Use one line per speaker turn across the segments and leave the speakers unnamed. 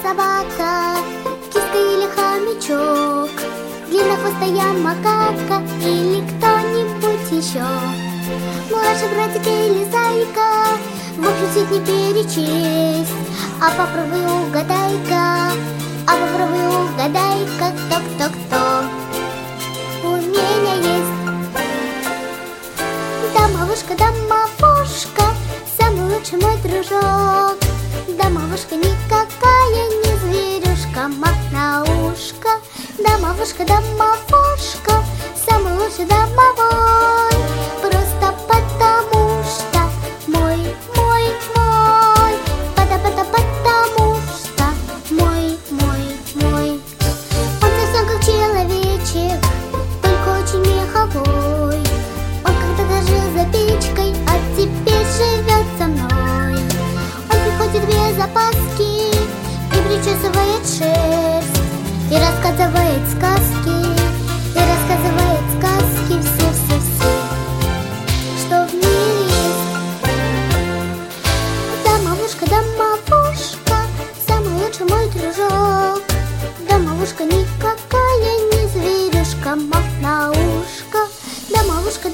собака, киска или хомячок, длиннохвостая макака или кто-нибудь еще. Младший братик или зайка, в общем всех не перечесть. А попробуй угадай-ка, кто. У меня есть домовушка, самый лучший мой дружок. Домовушка никакая не зверюшка, мах на ушко. Домовушка, самый лучший домовой. Просто потому что мой. Потому что мой. Он совсем как человечек, только очень меховой. Он когда-то жил за печкой, а теперь живет со мной. Он приходит без опаски и причесывает шерсть, и рассказывает сказки, все, что в мире есть. Домовушка, самый лучший мой дружок. Домовушка никакая не зверюшка, мах на ушко. Домовушка,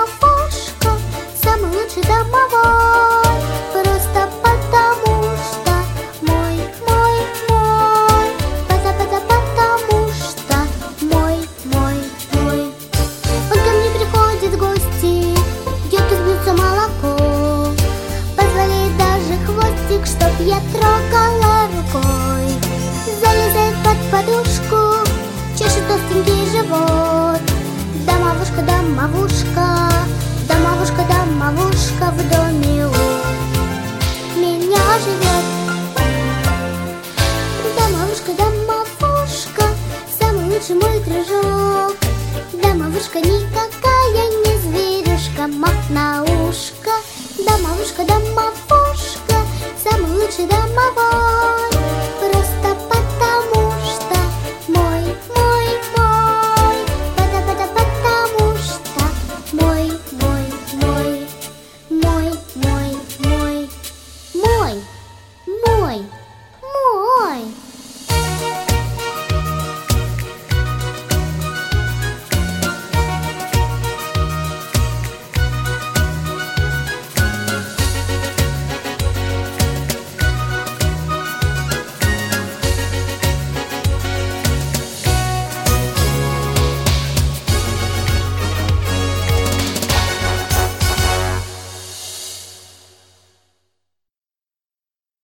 самый лучший домовой. Просто потому что мой. Потому что мой. Он ко мне приходит в гости, пьет из блюдца молоко, позволяет даже хвостик, чтоб я трогала рукой. Залезает под подушку, чешет толстенький живот. Домовушка в доме у меня живет. Домовушка, самый лучший мой дружок. Домовушка никакая не зверюшка, мах на ушко. Домовушка, самый лучший домовой.